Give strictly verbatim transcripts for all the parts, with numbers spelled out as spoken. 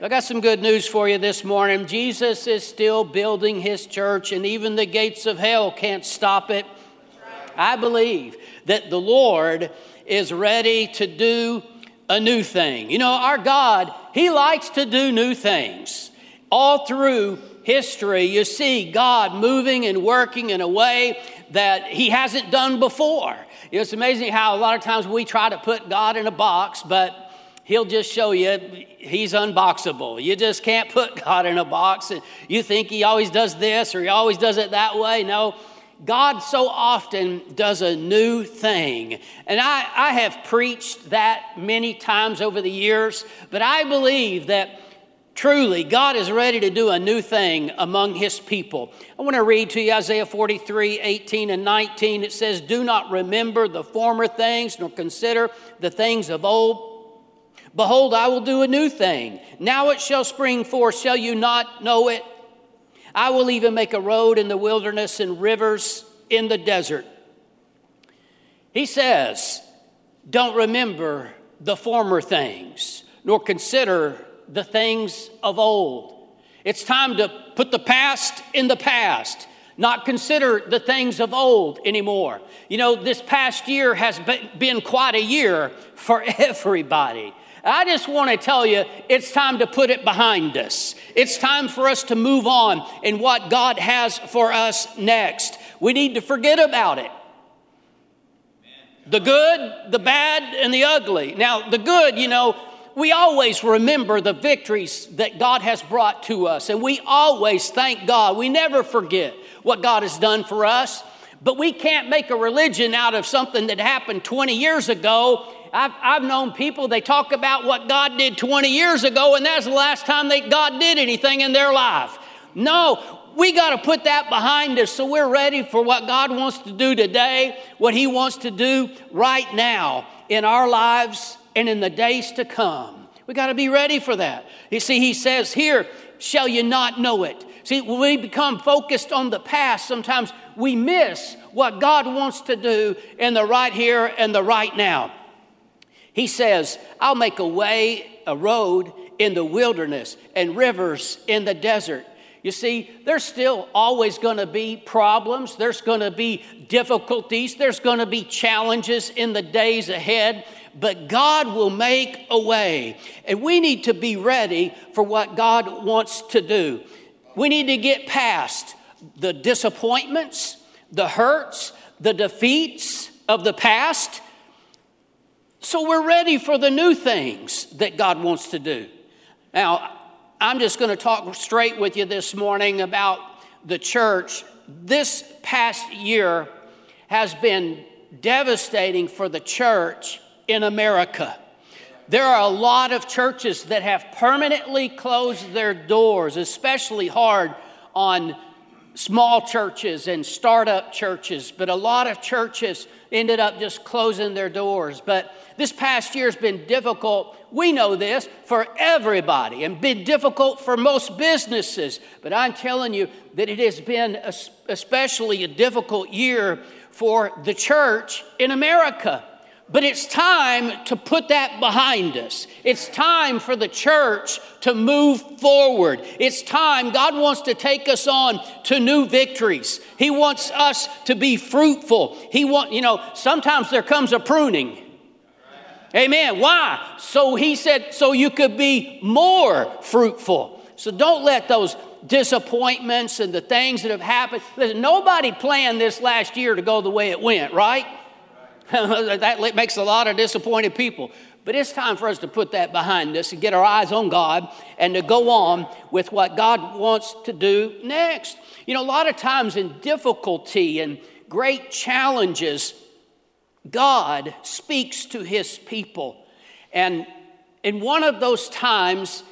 I got some good news for you this morning. Jesus is still building his church, and even the gates of hell can't stop it. I believe that the Lord is ready to do a new thing. You know, our God, he likes to do new things. All through history, you see God moving and working in a way that he hasn't done before. It's amazing how a lot of times we try to put God in a box, but he'll just show you he's unboxable. You just can't put God in a box. And you think he always does this or he always does it that way. No, God so often does a new thing. And I, I have preached that many times over the years, but I believe that truly God is ready to do a new thing among his people. I want to read to you Isaiah forty-three, eighteen and nineteen. It says, "Do not remember the former things, nor consider the things of old. Behold, I will do a new thing. Now it shall spring forth. Shall you not know it? I will even make a road in the wilderness and rivers in the desert." He says, don't remember the former things, nor consider the things of old. It's time to put the past in the past, not consider the things of old anymore. You know, this past year has been quite a year for everybody. I just want to tell you, it's time to put it behind us. It's time for us to move on in what God has for us next. We need to forget about it. The good, the bad, and the ugly. Now, the good, you know, we always remember the victories that God has brought to us, and we always thank God. We never forget what God has done for us, but we can't make a religion out of something that happened twenty years ago. I've, I've known people, they talk about what God did twenty years ago, and that's the last time that God did anything in their life. No, we got to put that behind us so we're ready for what God wants to do today, what he wants to do right now in our lives and in the days to come. We got to be ready for that. You see, he says here, shall you not know it? See, when we become focused on the past, sometimes we miss what God wants to do in the right here and the right now. He says, I'll make a way, a road in the wilderness and rivers in the desert. You see, there's still always going to be problems. There's going to be difficulties. There's going to be challenges in the days ahead. But God will make a way. And we need to be ready for what God wants to do. We need to get past the disappointments, the hurts, the defeats of the past, so we're ready for the new things that God wants to do. Now, I'm just going to talk straight with you this morning about the church. This past year has been devastating for the church in America. There are a lot of churches that have permanently closed their doors, especially hard on small churches and startup churches, but a lot of churches ended up just closing their doors. But this past year has been difficult. We know this for everybody and been difficult for most businesses. But I'm telling you that it has been especially a difficult year for the church in America. But it's time to put that behind us. It's time for the church to move forward. It's time. God wants to take us on to new victories. He wants us to be fruitful. He want, you know, sometimes there comes a pruning. Amen. Why? So he said, so you could be more fruitful. So don't let those disappointments and the things that have happened. Listen, nobody planned this last year to go the way it went, right? That makes a lot of disappointed people. But it's time for us to put that behind us and get our eyes on God and to go on with what God wants to do next. You know, a lot of times in difficulty and great challenges, God speaks to his people. And in one of those times,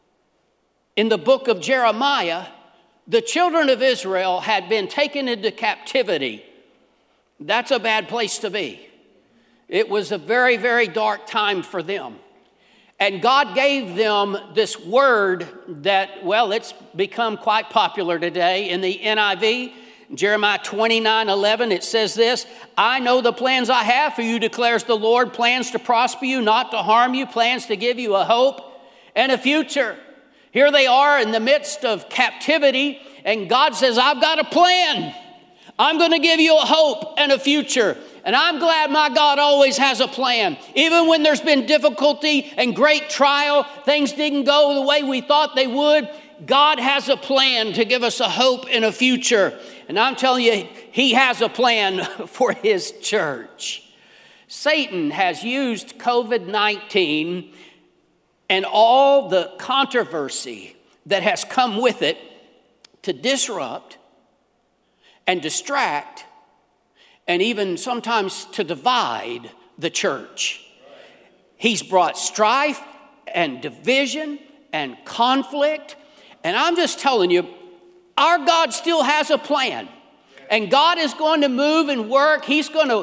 in the book of Jeremiah, the children of Israel had been taken into captivity. That's a bad place to be. It was a very, very dark time for them. And God gave them this word that, well, it's become quite popular today in the N I V. Jeremiah twenty-nine eleven, it says this, I know the plans I have for you, declares the Lord, plans to prosper you, not to harm you, plans to give you a hope and a future. Here they are in the midst of captivity, and God says, I've got a plan. I'm going to give you a hope and a future. And I'm glad my God always has a plan. Even when there's been difficulty and great trial, things didn't go the way we thought they would, God has a plan to give us a hope and a future. And I'm telling you, he has a plan for his church. Satan has used covid nineteen and all the controversy that has come with it to disrupt and distract and even sometimes to divide the church. He's brought strife and division and conflict. And I'm just telling you, our God still has a plan. And God is going to move and work. He's going to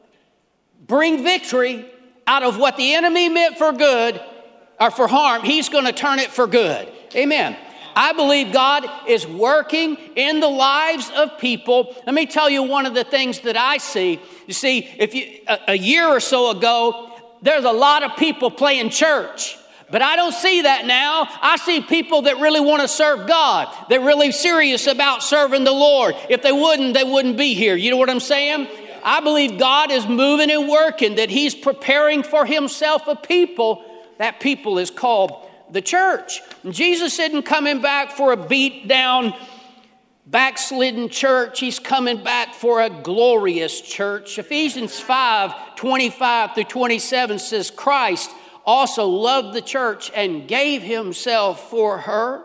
bring victory out of what the enemy meant for good or for harm. He's going to turn it for good. Amen. I believe God is working in the lives of people. Let me tell you one of the things that I see. You see, if you a, a year or so ago, there's a lot of people playing church. But I don't see that now. I see people that really want to serve God. They're really serious about serving the Lord. If they wouldn't, they wouldn't be here. You know what I'm saying? I believe God is moving and working, that he's preparing for himself a people. That people is called the church. And Jesus isn't coming back for a beat down, backslidden church. He's coming back for a glorious church. Ephesians five, twenty-five through twenty-seven says, Christ also loved the church and gave himself for her,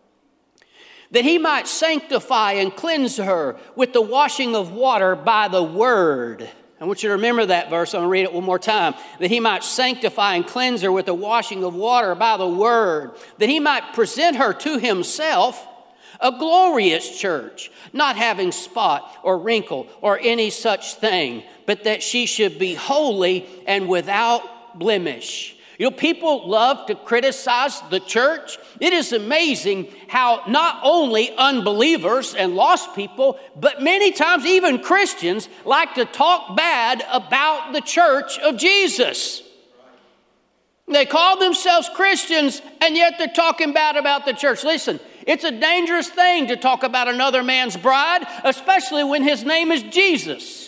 that he might sanctify and cleanse her with the washing of water by the word. I want you to remember that verse. I'm going to read it one more time. That he might sanctify and cleanse her with the washing of water by the word. That he might present her to himself a glorious church, not having spot or wrinkle or any such thing, but that she should be holy and without blemish. You know, people love to criticize the church. It is amazing how not only unbelievers and lost people, but many times even Christians like to talk bad about the church of Jesus. They call themselves Christians, and yet they're talking bad about the church. Listen, it's a dangerous thing to talk about another man's bride, especially when his name is Jesus.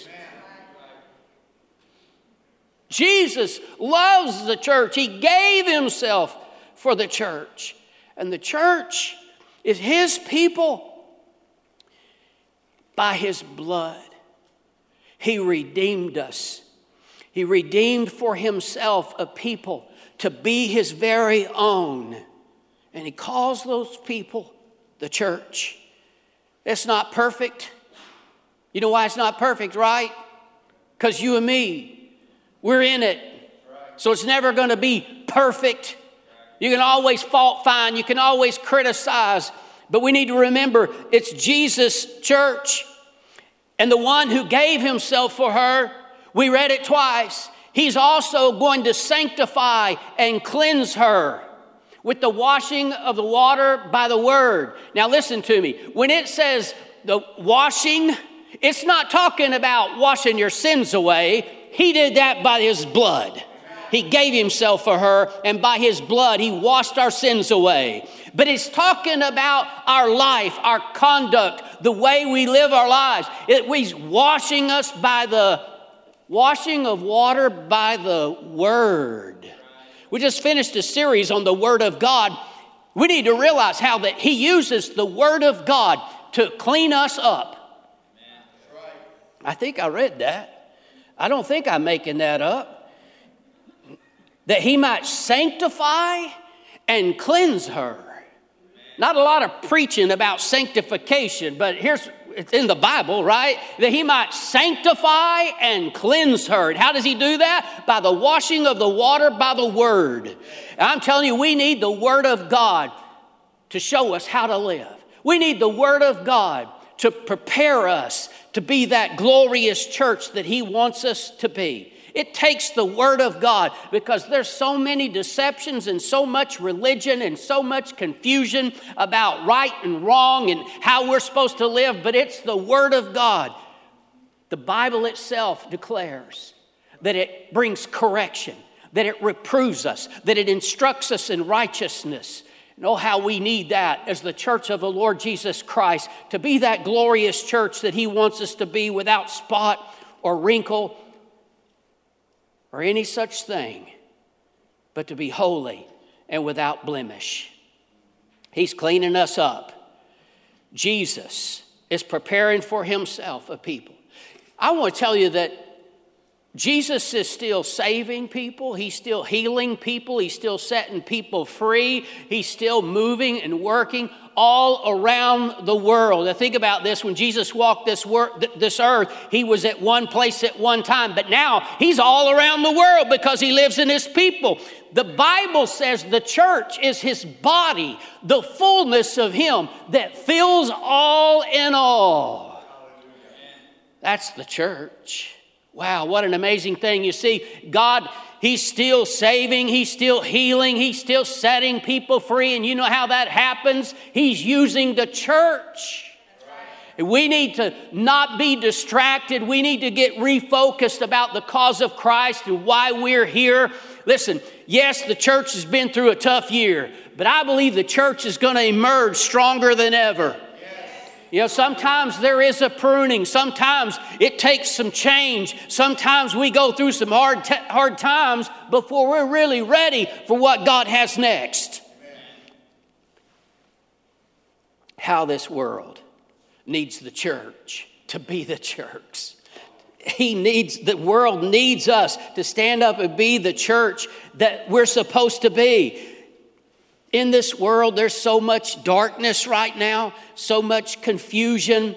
Jesus loves the church. He gave himself for the church. And the church is his people. By his blood, he redeemed us. He redeemed for himself a people to be his very own. And he calls those people the church. It's not perfect. You know why it's not perfect, right? Because you and me, we're in it. So it's never going to be perfect. You can always fault find. You can always criticize. But we need to remember it's Jesus' church. And the one who gave himself for her, we read it twice. He's also going to sanctify and cleanse her with the washing of the water by the word. Now listen to me. When it says the washing, it's not talking about washing your sins away. He did that by his blood. He gave himself for her, and by his blood, he washed our sins away. But it's talking about our life, our conduct, the way we live our lives. It, he's washing us by the washing of water by the word. We just finished a series on the word of God. We need to realize how that he uses the word of God to clean us up. I think I read that. I don't think I'm making that up. That he might sanctify and cleanse her. Not a lot of preaching about sanctification, but here's, it's in the Bible, right? That he might sanctify and cleanse her. And how does he do that? By the washing of the water by the word. And I'm telling you, we need the word of God to show us how to live. We need the word of God to prepare us to be that glorious church that he wants us to be. It takes the word of God, because there's so many deceptions and so much religion and so much confusion about right and wrong and how we're supposed to live. But it's the word of God. The Bible itself declares that it brings correction, that it reproves us, that it instructs us in righteousness. And oh, how we need that as the church of the Lord Jesus Christ, to be that glorious church that he wants us to be, without spot or wrinkle or any such thing, but to be holy and without blemish. He's cleaning us up. Jesus is preparing for himself a people. I want to tell you that Jesus is still saving people. He's still healing people. He's still setting people free. He's still moving and working all around the world. Now think about this. When Jesus walked this, wor- this earth, he was at one place at one time. But now he's all around the world because he lives in his people. The Bible says the church is his body, the fullness of him that fills all in all. That's the church. Wow, what an amazing thing. You see, God, he's still saving, he's still healing, he's still setting people free. And you know how that happens? He's using the church. We need to not be distracted. We need to get refocused about the cause of Christ and why we're here. Listen, yes, the church has been through a tough year, but I believe the church is going to emerge stronger than ever. You know, sometimes there is a pruning. Sometimes it takes some change. Sometimes we go through some hard, t- hard times before we're really ready for what God has next. Amen. How this world needs the church to be the church. He needs, the world needs us to stand up and be the church that we're supposed to be. In this world, there's so much darkness right now, so much confusion.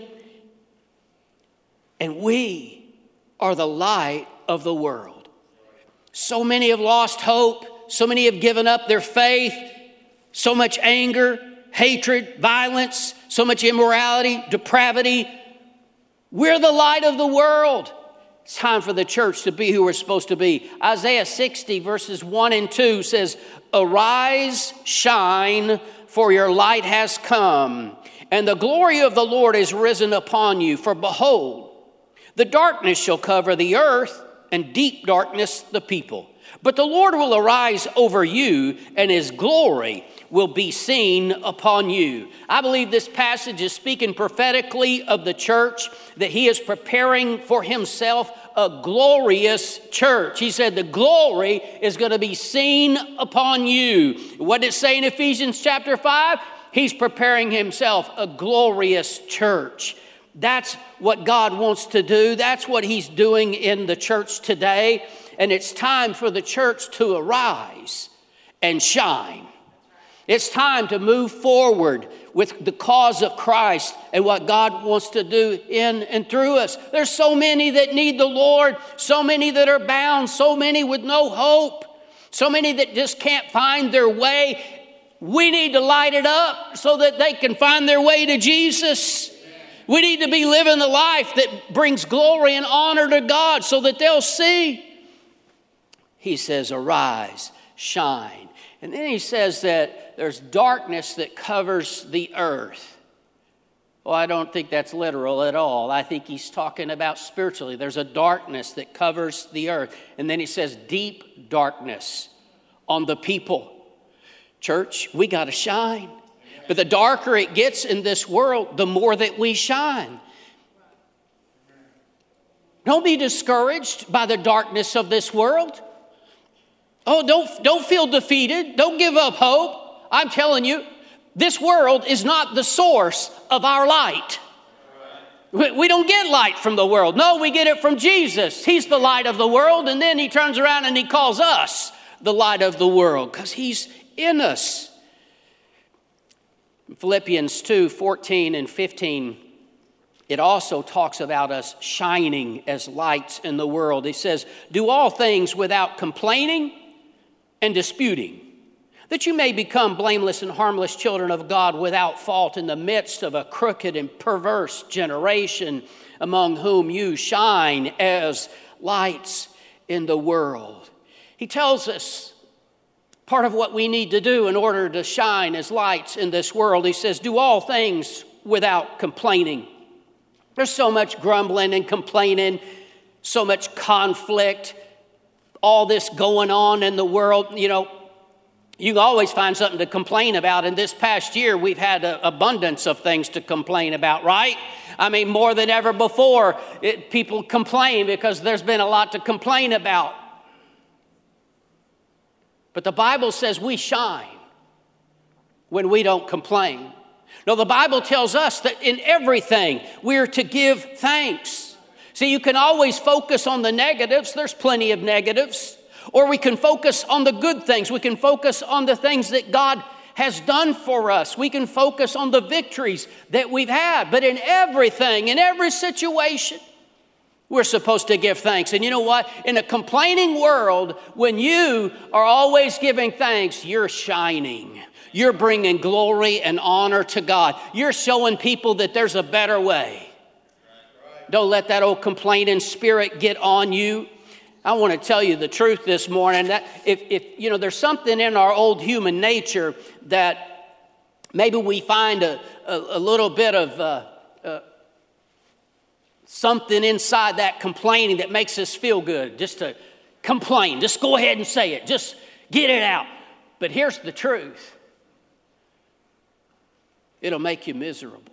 And we are the light of the world. So many have lost hope. So many have given up their faith. So much anger, hatred, violence, so much immorality, depravity. We're the light of the world. It's time for the church to be who we're supposed to be. Isaiah sixty verses one and two says, "Arise, shine, for your light has come, and the glory of the Lord is risen upon you. For behold, the darkness shall cover the earth, and deep darkness the people. But the Lord will arise over you, and his glory will be seen upon you." I believe this passage is speaking prophetically of the church, that he is preparing for himself a glorious church. He said the glory is going to be seen upon you. What did it say in Ephesians chapter five? He's preparing himself a glorious church. That's what God wants to do. That's what he's doing in the church today. And it's time for the church to arise and shine. It's time to move forward with the cause of Christ and what God wants to do in and through us. There's so many that need the Lord, so many that are bound, so many with no hope, so many that just can't find their way. We need to light it up so that they can find their way to Jesus. We need to be living the life that brings glory and honor to God so that they'll see. He says, arise, shine. And then he says that there's darkness that covers the earth. Well, I don't think that's literal at all. I think he's talking about spiritually. There's a darkness that covers the earth. And then he says deep darkness on the people. Church, we got to shine. But the darker it gets in this world, the more that we shine. Don't be discouraged by the darkness of this world. Oh, don't, don't feel defeated. Don't give up hope. I'm telling you, this world is not the source of our light. We, we don't get light from the world. No, we get it from Jesus. He's the light of the world. And then he turns around and he calls us the light of the world because he's in us. Philippians two, fourteen and fifteen, it also talks about us shining as lights in the world. It says, do all things without complaining and disputing, that you may become blameless and harmless children of God without fault in the midst of a crooked and perverse generation, among whom you shine as lights in the world. He tells us part of what we need to do in order to shine as lights in this world. He says, do all things without complaining. There's so much grumbling and complaining, so much conflict, all this going on in the world. You know, You can always find something to complain about. And this past year, we've had an abundance of things to complain about, right? I mean, more than ever before, it, people complain because there's been a lot to complain about. But the Bible says we shine when we don't complain. No, the Bible tells us that in everything we're to give thanks. See, you can always focus on the negatives. There's plenty of negatives. Or we can focus on the good things. We can focus on the things that God has done for us. We can focus on the victories that we've had. But in everything, in every situation, we're supposed to give thanks. And you know what? In a complaining world, when you are always giving thanks, you're shining. You're bringing glory and honor to God. You're showing people that there's a better way. Don't let that old complaining spirit get on you. I want to tell you the truth this morning, that if, if, you know, there's something in our old human nature that maybe we find a, a, a little bit of uh, uh, something inside that complaining that makes us feel good, just to complain. Just go ahead and say it. Just get it out. But here's the truth. It'll make you miserable.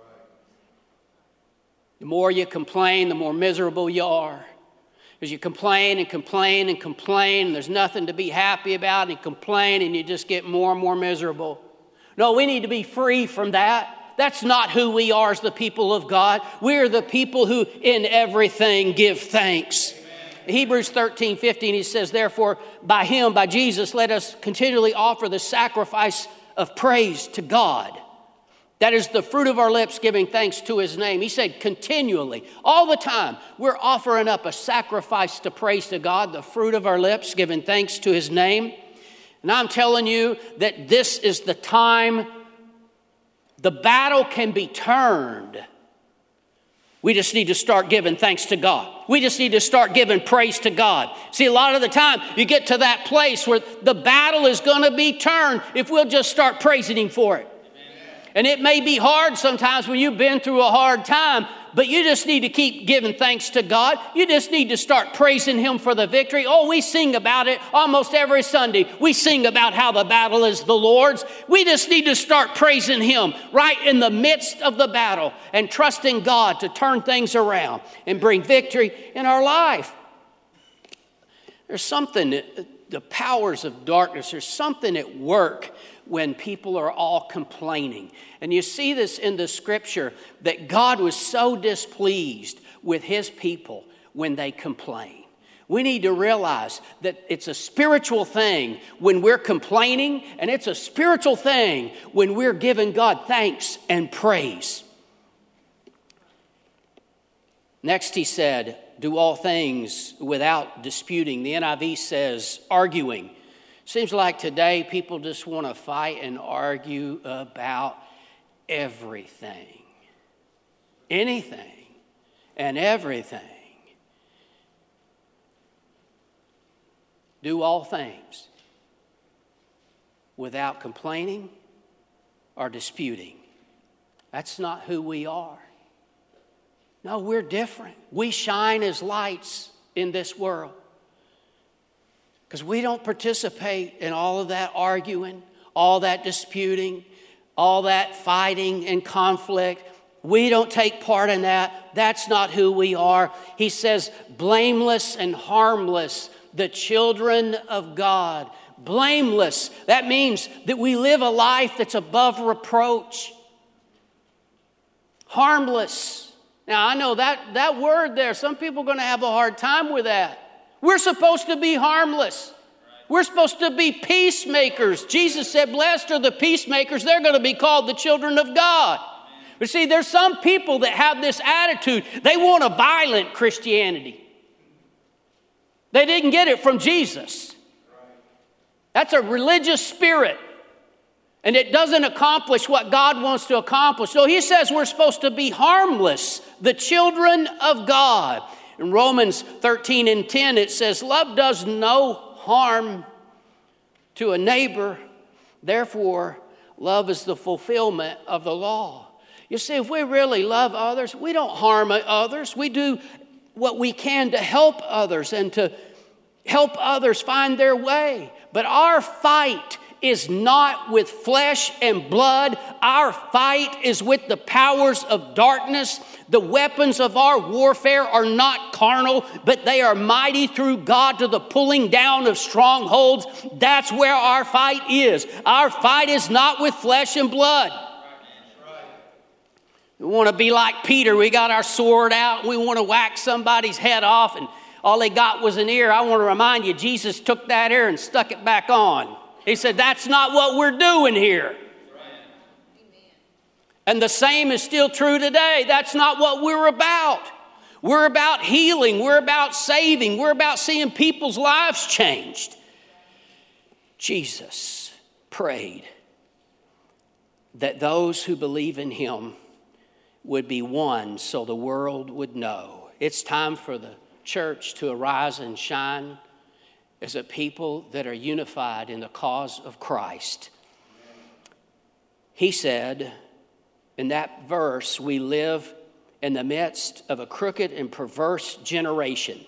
The more you complain, the more miserable you are. Because you complain and complain and complain, and there's nothing to be happy about, and you complain, and you just get more and more miserable. No, we need to be free from that. That's not who we are as the people of God. We're the people who in everything give thanks. Amen. Hebrews thirteen fifteen, he says, therefore, by him, by Jesus, let us continually offer the sacrifice of praise to God. That is the fruit of our lips, giving thanks to his name. He said continually, all the time, we're offering up a sacrifice to praise to God, the fruit of our lips, giving thanks to his name. And I'm telling you that this is the time the battle can be turned. We just need to start giving thanks to God. We just need to start giving praise to God. See, a lot of the time, you get to that place where the battle is going to be turned if we'll just start praising him for it. And it may be hard sometimes when you've been through a hard time, but you just need to keep giving thanks to God. You just need to start praising him for the victory. Oh, we sing about it almost every Sunday. We sing about how the battle is the Lord's. We just need to start praising him right in the midst of the battle and trusting God to turn things around and bring victory in our life. There's something, the powers of darkness, there's something at work when people are all complaining. And you see this in the scripture that God was so displeased with his people when they complain. We need to realize that it's a spiritual thing when we're complaining, and it's a spiritual thing when we're giving God thanks and praise. Next he said, do all things without disputing. The N I V says arguing. Seems like today people just want to fight and argue about everything, anything, and everything. Do all things without complaining or disputing. That's not who we are. No, we're different. We shine as lights in this world. Because we don't participate in all of that arguing, all that disputing, all that fighting and conflict. We don't take part in that. That's not who we are. He says, blameless and harmless, the children of God. Blameless. That means that we live a life that's above reproach. Harmless. Now, I know that, that word there, some people are going to have a hard time with that. We're supposed to be harmless. We're supposed to be peacemakers. Jesus said, blessed are the peacemakers. They're going to be called the children of God. But see, there's some people that have this attitude. They want a violent Christianity. They didn't get it from Jesus. That's a religious spirit. And it doesn't accomplish what God wants to accomplish. So he says we're supposed to be harmless, the children of God. In Romans thirteen and ten, it says, love does no harm to a neighbor. Therefore, love is the fulfillment of the law. You see, if we really love others, we don't harm others. We do what we can to help others and to help others find their way. But our fight is not with flesh and blood. Our fight is with the powers of darkness. The weapons of our warfare are not carnal, but they are mighty through God to the pulling down of strongholds. That's where our fight is. Our fight is not with flesh and blood. We want to be like Peter. We got our sword out. We want to whack somebody's head off, and all they got was an ear. I want to remind you, Jesus took that ear and stuck it back on. He said, that's not what we're doing here. And the same is still true today. That's not what we're about. We're about healing. We're about saving. We're about seeing people's lives changed. Jesus prayed that those who believe in him would be one so the world would know. It's time for the church to arise and shine as a people that are unified in the cause of Christ. He said in that verse, we live in the midst of a crooked and perverse generation.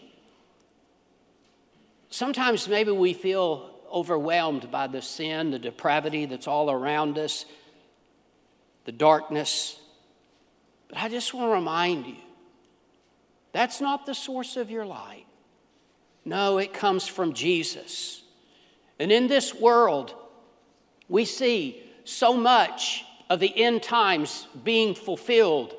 Sometimes maybe we feel overwhelmed by the sin, the depravity that's all around us, the darkness. But I just want to remind you, that's not the source of your light. No, it comes from Jesus. And in this world, we see so much of the end times being fulfilled.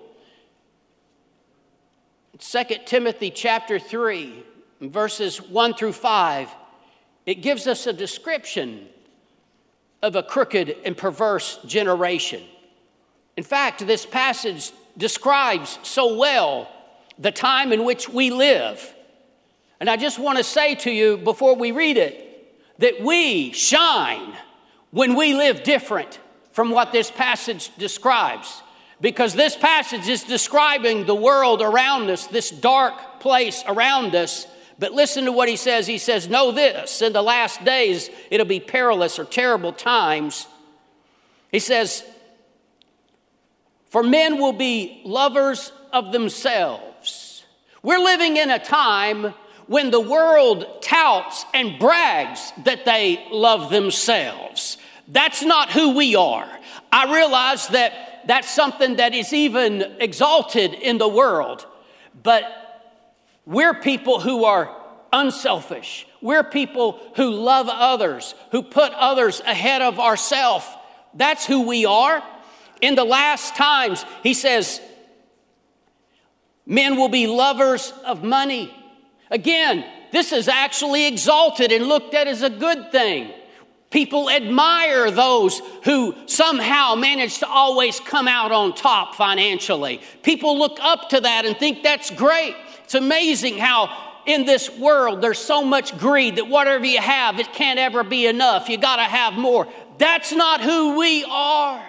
Second Timothy chapter three, verses one through five, it gives us a description of a crooked and perverse generation. In fact, this passage describes so well the time in which we live. And I just want to say to you before we read it, that we shine when we live different from what this passage describes. Because this passage is describing the world around us, this dark place around us. But listen to what he says. He says, know this, in the last days it'll be perilous or terrible times. He says, for men will be lovers of themselves. We're living in a time when the world touts and brags that they love themselves. That's not who we are. I realize that that's something that is even exalted in the world. But we're people who are unselfish. We're people who love others, who put others ahead of ourselves. That's who we are. In the last times, he says, men will be lovers of money. Again, this is actually exalted and looked at as a good thing. People admire those who somehow manage to always come out on top financially. People look up to that and think that's great. It's amazing how in this world there's so much greed that whatever you have, it can't ever be enough. You got to have more. That's not who we are.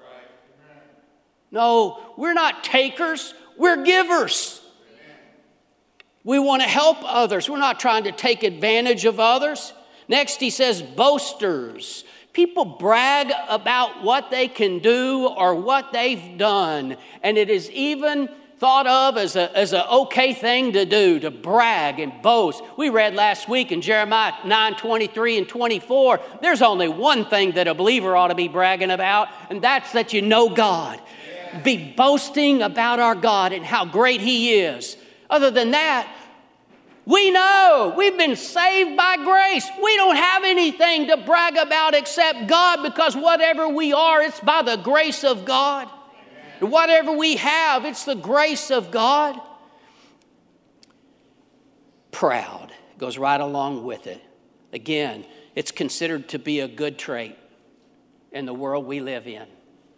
No, we're not takers, we're givers. We want to help others. We're not trying to take advantage of others. Next, he says boasters. People brag about what they can do or what they've done. And it is even thought of as a as an okay thing to do, to brag and boast. We read last week in Jeremiah nine, twenty-three and twenty-four, there's only one thing that a believer ought to be bragging about, and that's that you know God. Yeah. Be boasting about our God and how great he is. Other than that, we know we've been saved by grace. We don't have anything to brag about except God, because whatever we are, it's by the grace of God. And whatever we have, it's the grace of God. Proud goes right along with it. Again, it's considered to be a good trait in the world we live in.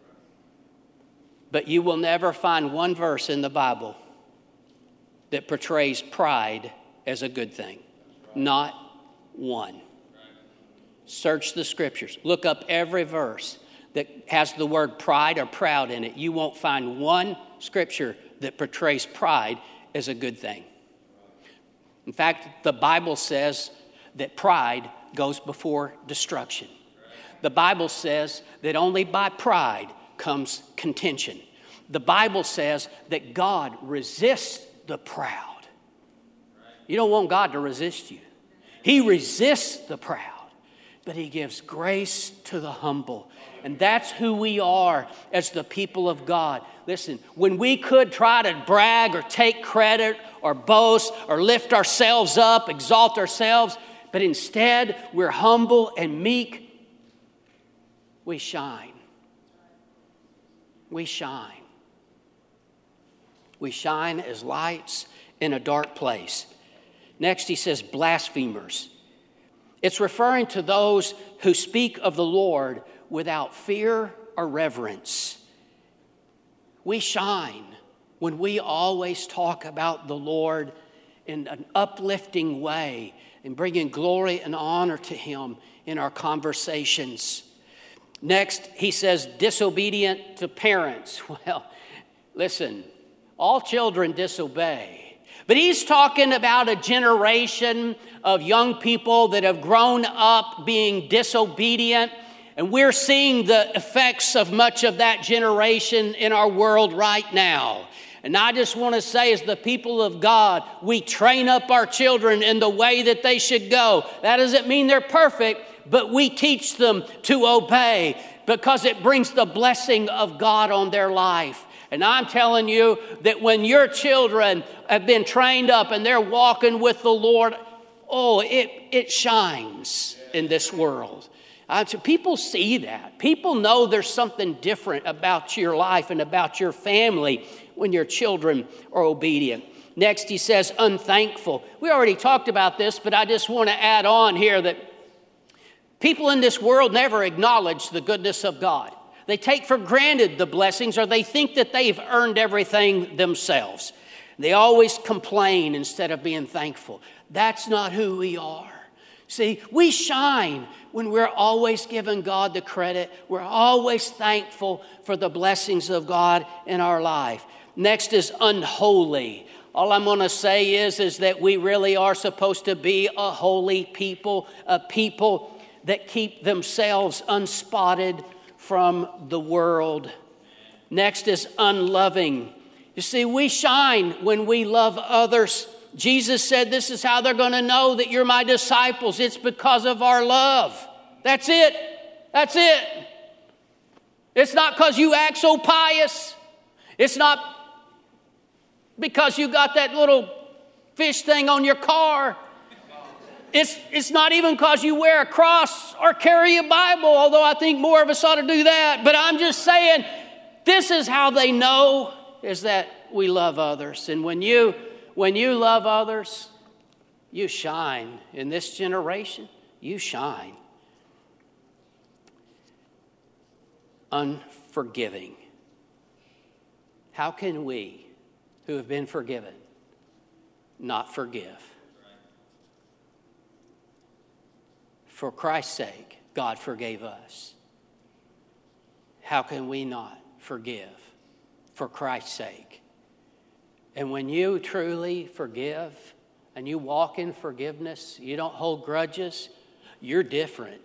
But you will never find one verse in the Bible that portrays pride as a good thing. Not one. Search the scriptures. Look up every verse that has the word pride or proud in it. You won't find one scripture that portrays pride as a good thing. In fact, the Bible says that pride goes before destruction. The Bible says that only by pride comes contention. The Bible says that God resists the proud. You don't want God to resist you. He resists the proud. but he gives grace to the humble. And that's who we are as the people of God. Listen, when we could try to brag or take credit or boast or lift ourselves up, exalt ourselves, but instead we're humble and meek, we shine. We shine. We shine as lights in a dark place. Next, he says blasphemers. It's referring to those who speak of the Lord without fear or reverence. We shine when we always talk about the Lord in an uplifting way and bringing glory and honor to him in our conversations. Next, he says disobedient to parents. Well, listen, all children disobey. But he's talking about a generation of young people that have grown up being disobedient. And we're seeing the effects of much of that generation in our world right now. And I just want to say, as the people of God, we train up our children in the way that they should go. That doesn't mean they're perfect, but we teach them to obey because it brings the blessing of God on their life. And I'm telling you that when your children have been trained up and they're walking with the Lord, oh, it, it shines in this world. Uh, so people see that. People know there's something different about your life and about your family when your children are obedient. Next, he says unthankful. We already talked about this, but I just want to add on here that people in this world never acknowledge the goodness of God. They take for granted the blessings, or they think that they've earned everything themselves. They always complain instead of being thankful. That's not who we are. See, we shine when we're always giving God the credit. We're always thankful for the blessings of God in our life. Next is unholy. All I'm going to say is, is that we really are supposed to be a holy people, a people that keep themselves unspotted from the world. Next is unloving. You see, we shine when we love others. Jesus said this is how they're going to know that you're my disciples. It's because of our love. That's it. That's it. It's not because you act so pious. It's not because you got that little fish thing on your car. It's, it's not even because you wear a cross or carry a Bible, although I think more of us ought to do that. But I'm just saying, this is how they know, is that we love others. And when you, when you love others, you shine. In this generation, you shine. Unforgiving. How can we, who have been forgiven, not forgive? For Christ's sake, God forgave us. How can we not forgive for Christ's sake? And when you truly forgive and you walk in forgiveness, you don't hold grudges, you're different.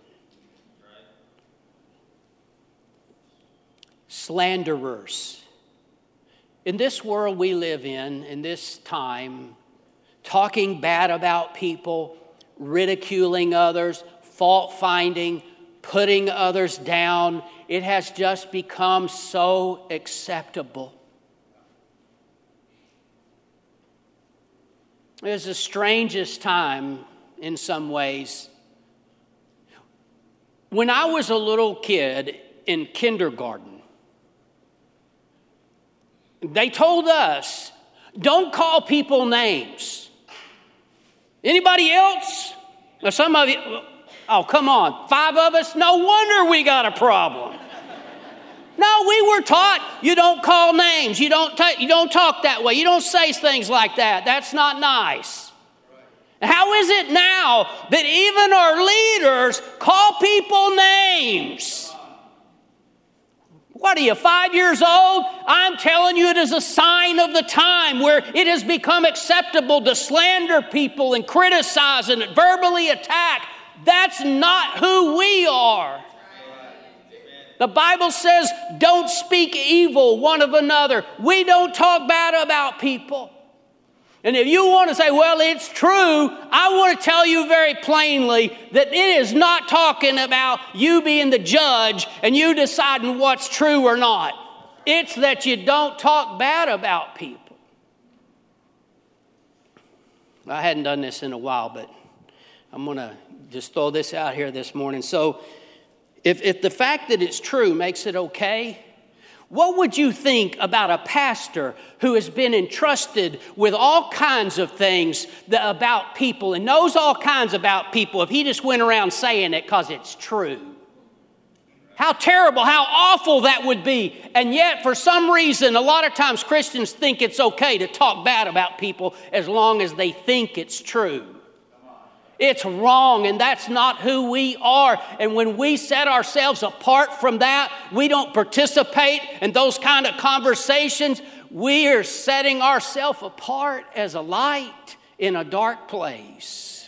Slanderers. In this world we live in, in this time, talking bad about people, ridiculing others, fault-finding, putting others down, it has just become so acceptable. It was the strangest time in some ways. When I was a little kid in kindergarten, they told us, don't call people names. Anybody else? Now some of you... Oh, come on. Five of us? No wonder we got a problem. No, we were taught you don't call names. You don't, ta- you don't talk that way. You don't say things like that. That's not nice. How is it now that even our leaders call people names? What are you, five years old? I'm telling you, it is a sign of the time where it has become acceptable to slander people and criticize and verbally attack. That's not who we are. The Bible says, don't speak evil one of another. We don't talk bad about people. And if you want to say, well, it's true, I want to tell you very plainly that it is not talking about you being the judge and you deciding what's true or not. It's that you don't talk bad about people. I hadn't done this in a while, but I'm going to just throw this out here this morning. So if, if the fact that it's true makes it okay, what would you think about a pastor who has been entrusted with all kinds of things that, about people and knows all kinds about people if he just went around saying it because it's true? How terrible, how awful that would be. And yet, for some reason, a lot of times Christians think it's okay to talk bad about people as long as they think it's true. It's wrong, and that's not who we are. And when we set ourselves apart from that, we don't participate in those kind of conversations. We are setting ourselves apart as a light in a dark place.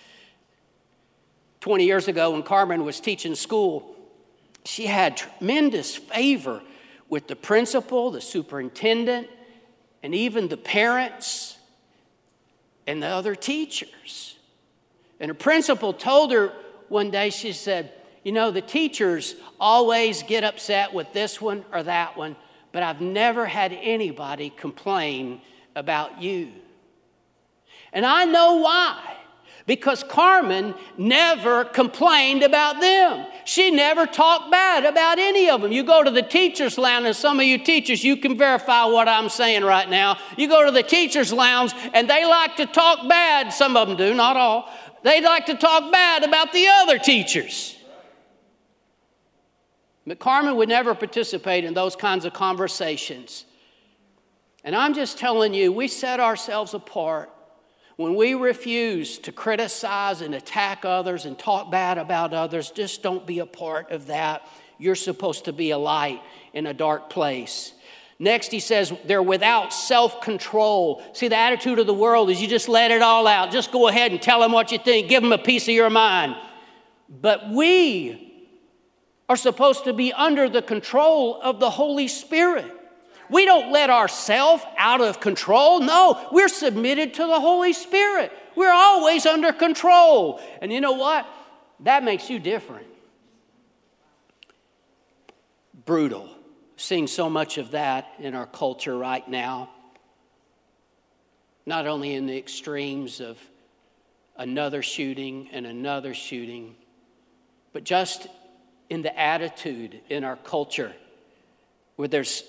twenty years ago, when Carmen was teaching school, she had tremendous favor with the principal, the superintendent, and even the parents and the other teachers. And her principal told her one day, she said, you know, the teachers always get upset with this one or that one, but I've never had anybody complain about you. And I know why. Because Carmen never complained about them. She never talked bad about any of them. You go to the teacher's lounge, and some of you teachers, you can verify what I'm saying right now. You go to the teacher's lounge, and they like to talk bad. Some of them do, not all. They like to talk bad about the other teachers. But Carmen would never participate in those kinds of conversations. And I'm just telling you, we set ourselves apart when we refuse to criticize and attack others and talk bad about others. Just don't be a part of that. You're supposed to be a light in a dark place. Next, he says, they're without self-control. See, the attitude of the world is you just let it all out. Just go ahead and tell them what you think. Give them a piece of your mind. But we are supposed to be under the control of the Holy Spirit. We don't let ourselves out of control. No, we're submitted to the Holy Spirit. We're always under control. And you know what? That makes you different. Brutal. Seeing so much of that in our culture right now. Not only in the extremes of another shooting and another shooting, but just in the attitude in our culture where there's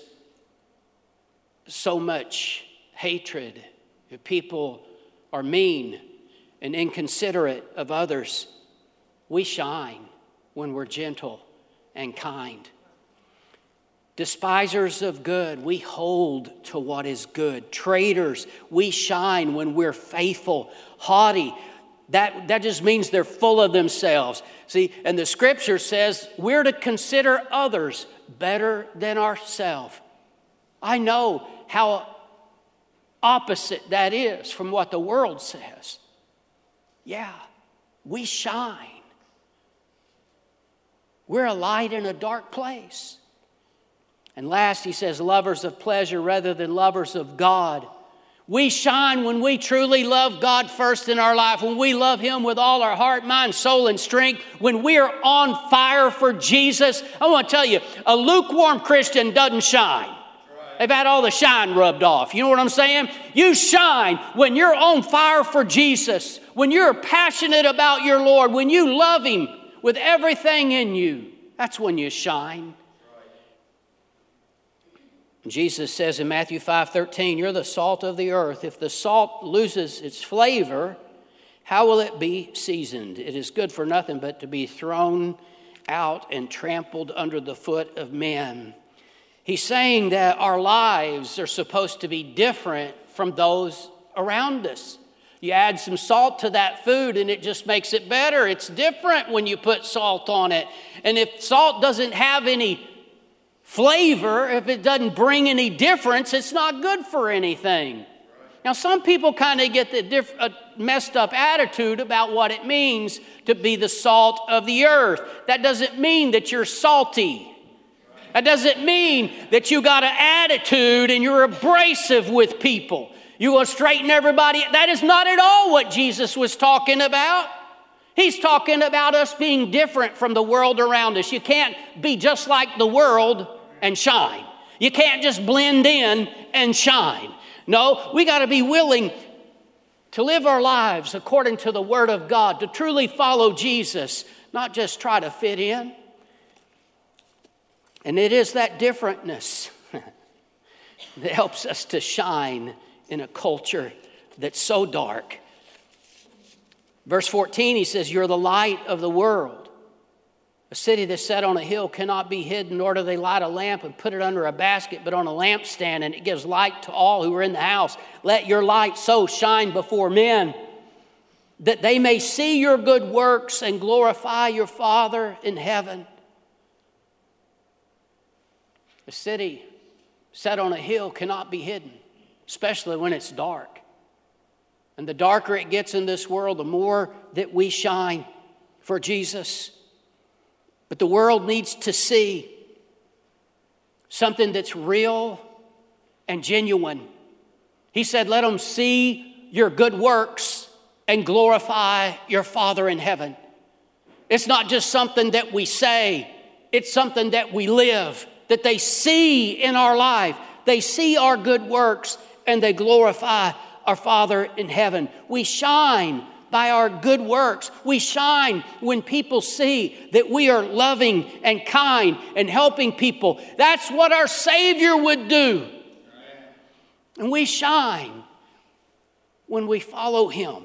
so much hatred. People are mean and inconsiderate of others. We shine when we're gentle and kind. Despisers of good, we hold to what is good. Traitors, we shine when we're faithful. Haughty, that, that just means they're full of themselves. See, and the scripture says we're to consider others better than ourselves. I know how opposite that is from what the world says. Yeah, we shine. We're a light in a dark place. And last, he says, lovers of pleasure rather than lovers of God. We shine when we truly love God first in our life, when we love Him with all our heart, mind, soul, and strength, when we are on fire for Jesus. I want to tell you, a lukewarm Christian doesn't shine. They've had all the shine rubbed off. You know what I'm saying? You shine when you're on fire for Jesus, when you're passionate about your Lord, when you love Him with everything in you. That's when you shine. Jesus says in Matthew five thirteen, you're the salt of the earth. If the salt loses its flavor, how will it be seasoned? It is good for nothing but to be thrown out and trampled under the foot of men. He's saying that our lives are supposed to be different from those around us. You add some salt to that food and it just makes it better. It's different when you put salt on it. And if salt doesn't have any flavor, if it doesn't bring any difference, it's not good for anything. Now, some people kind of get the diff- uh, messed up attitude about what it means to be the salt of the earth. That doesn't mean that you're salty. That doesn't mean that you got an attitude and you're abrasive with people. You will straighten everybody. That is not at all what Jesus was talking about. He's talking about us being different from the world around us. You can't be just like the world and shine. You can't just blend in and shine. No, we got to be willing to live our lives according to the Word of God, to truly follow Jesus, not just try to fit in. And it is that differentness that helps us to shine in a culture that's so dark. Verse fourteen, he says, you're the light of the world. A city that's set on a hill cannot be hidden, nor do they light a lamp and put it under a basket, but on a lampstand, and it gives light to all who are in the house. Let your light so shine before men that they may see your good works and glorify your Father in heaven. A city set on a hill cannot be hidden, especially when it's dark. And the darker it gets in this world, the more that we shine for Jesus. But the world needs to see something that's real and genuine. He said, let them see your good works and glorify your Father in heaven. It's not just something that we say, it's something that we live, that they see in our life. They see our good works and they glorify our Father in heaven. We shine by our good works. We shine when people see that we are loving and kind and helping people. That's what our Savior would do. And we shine when we follow Him.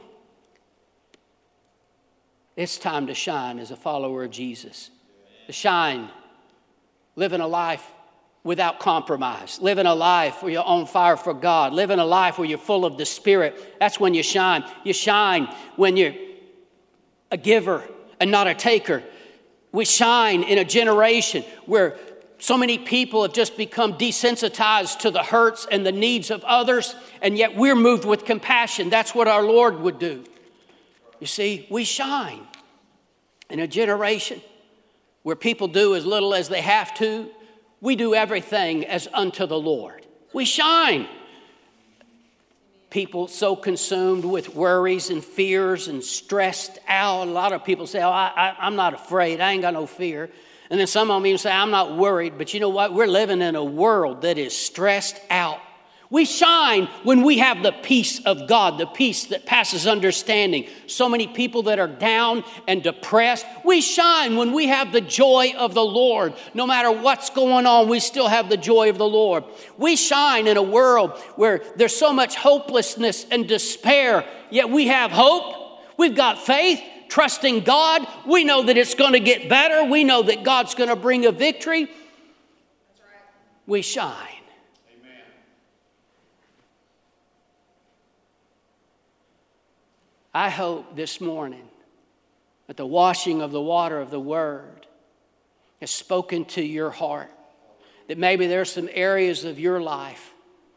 It's time to shine as a follower of Jesus. To shine, living a life without compromise. Living a life where you're on fire for God. Living a life where you're full of the Spirit. That's when you shine. You shine when you're a giver and not a taker. We shine in a generation where so many people have just become desensitized to the hurts and the needs of others, and yet we're moved with compassion. That's what our Lord would do. You see, we shine in a generation where people do as little as they have to. We do everything as unto the Lord. We shine. People so consumed with worries and fears and stressed out. A lot of people say, oh, I, I, I'm not afraid. I ain't got no fear. And then some of them even say, I'm not worried. But you know what? We're living in a world that is stressed out. We shine when we have the peace of God, the peace that passes understanding. So many people that are down and depressed. We shine when we have the joy of the Lord. No matter what's going on, we still have the joy of the Lord. We shine in a world where there's so much hopelessness and despair, yet we have hope. We've got faith, trusting God. We know that it's going to get better. We know that God's going to bring a victory. That's right. We shine. I hope this morning that the washing of the water of the Word has spoken to your heart, that maybe there's some areas of your life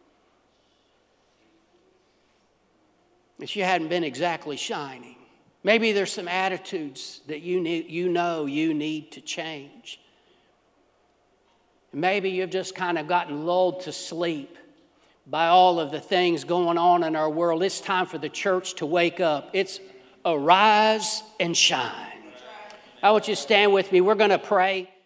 that you hadn't been exactly shining. Maybe there's some attitudes that you need, you know you need to change. Maybe you've just kind of gotten lulled to sleep by all of the things going on in our world. It's time for the church to wake up. It's arise and shine. I want you to stand with me. We're going to pray.